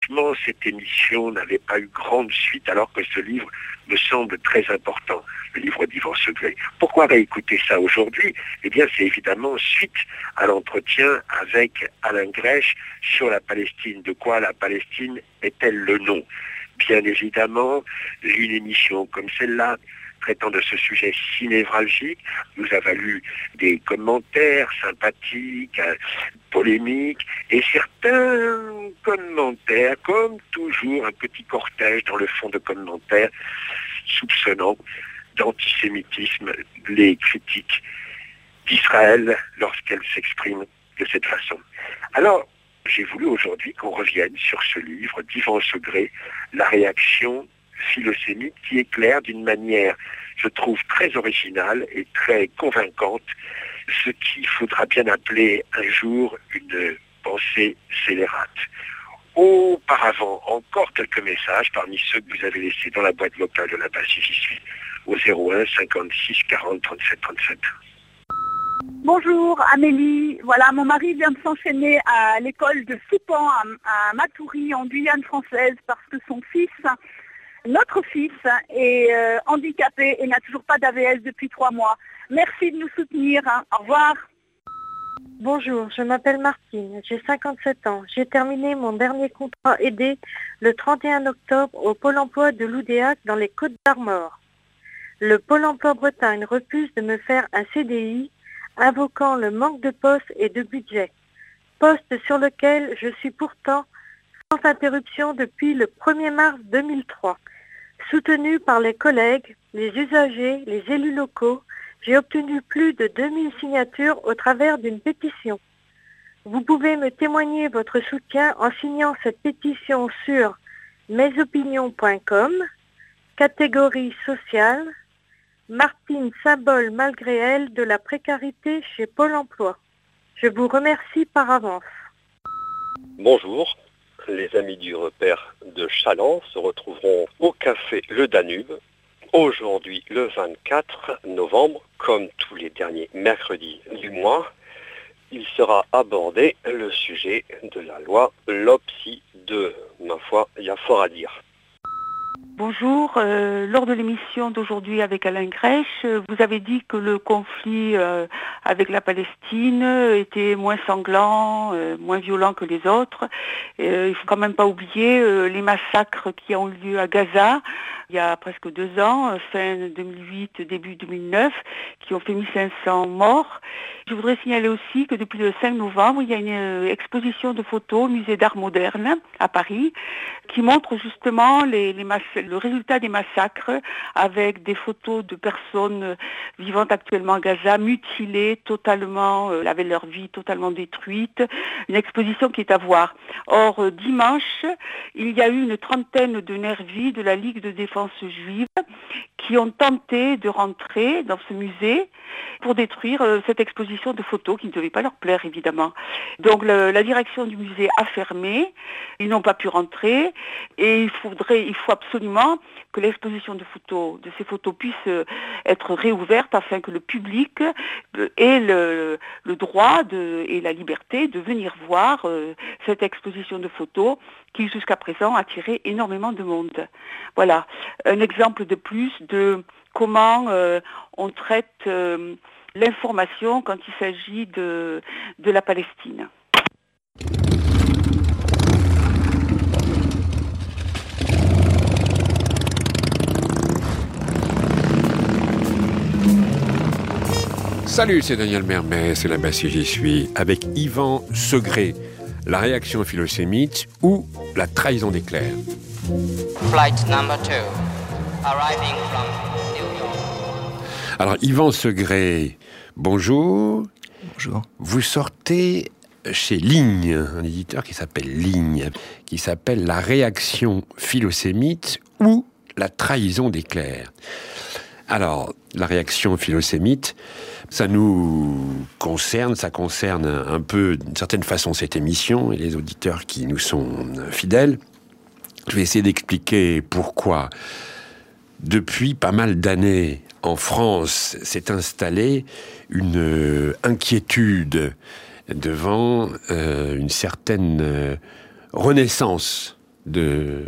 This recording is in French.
malheureusement, cette émission n'avait pas eu grande suite alors que ce livre me semble très important, le livre d'Yvan Segré. Pourquoi réécouter ça aujourd'hui ? Eh bien, c'est évidemment suite à l'entretien avec Alain Grèche sur la Palestine. De quoi la Palestine est-elle le nom ? Bien évidemment, une émission comme celle-là, traitant de ce sujet si névralgique, nous a valu des commentaires sympathiques, polémiques, et certains commentaires, comme toujours, un petit cortège dans le fond de commentaires, soupçonnant d'antisémitisme les critiques d'Israël lorsqu'elles s'expriment de cette façon. Alors, j'ai voulu aujourd'hui qu'on revienne sur ce livre d'Yvan Segré, La réaction philosémite, qui éclaire d'une manière, je trouve, très originale et très convaincante, ce qu'il faudra bien appeler un jour une pensée scélérate. Auparavant, encore quelques messages parmi ceux que vous avez laissés dans la boîte vocale de la base J'y suis, au 01 56 40 37 37. Bonjour Amélie, voilà, mon mari vient de s'enchaîner à l'école de Soupan à Matoury en Guyane française parce que son fils, notre fils, est handicapé et n'a toujours pas d'AVS depuis 3 mois. Merci de nous soutenir, hein. Au revoir. Bonjour, je m'appelle Martine, j'ai 57 ans. J'ai terminé mon dernier contrat aidé le 31 octobre au Pôle emploi de Loudéac dans les Côtes d'Armor. Le Pôle emploi Bretagne refuse de me faire un CDI, invoquant le manque de postes et de budget, poste sur lequel je suis pourtant sans interruption depuis le 1er mars 2003. Soutenu par les collègues, les usagers, les élus locaux, j'ai obtenu plus de 2000 signatures au travers d'une pétition. Vous pouvez me témoigner votre soutien en signant cette pétition sur mesopinions.com, catégorie sociale, Martine, symbole malgré elle de la précarité chez Pôle emploi. Je vous remercie par avance. Bonjour, les amis du repère de Chaland se retrouveront au café Le Danube, aujourd'hui le 24 novembre, comme tous les derniers mercredis du mois. Il sera abordé le sujet de la loi LOPSI 2. Ma foi, il y a fort à dire. Bonjour, lors de l'émission d'aujourd'hui avec Alain Grèche, vous avez dit que le conflit avec la Palestine était moins sanglant, moins violent que les autres. Il faut quand même pas oublier les massacres qui ont eu lieu à Gaza il y a presque 2 ans, fin 2008, début 2009, qui ont fait 1500 morts. Je voudrais signaler aussi que depuis le 5 novembre, il y a une exposition de photos au musée d'art moderne à Paris qui montre justement le résultat des massacres avec des photos de personnes vivant actuellement à Gaza, mutilées totalement, avec leur vie totalement détruite. Une exposition qui est à voir. Or, dimanche, il y a eu une trentaine de nervis de la Ligue de défense juive qui ont tenté de rentrer dans ce musée pour détruire cette exposition de photos qui ne devait pas leur plaire évidemment. Donc la direction du musée a fermé, ils n'ont pas pu rentrer et il faut absolument que l'exposition de ces photos puisse être réouverte afin que le public ait le droit et la liberté de venir voir cette exposition de photos qui jusqu'à présent a attiré énormément de monde. Voilà, un exemple de plus de comment on traite l'information quand il s'agit de la Palestine. Salut, c'est Daniel Mermet, c'est la Bastille J'y suis, avec Yvan Segré, la réaction philosémite ou la trahison des clercs. Flight number 2, arriving from New York. Alors, Yvan Segré, bonjour. Bonjour. Vous sortez chez Ligne, un éditeur qui s'appelle Ligne, qui s'appelle La réaction philosémite ou la trahison des clercs. Alors, la réaction philosémite, ça nous concerne, ça concerne un peu, d'une certaine façon, cette émission et les auditeurs qui nous sont fidèles. Je vais essayer d'expliquer pourquoi. Depuis pas mal d'années, en France, s'est installée une inquiétude devant une certaine renaissance de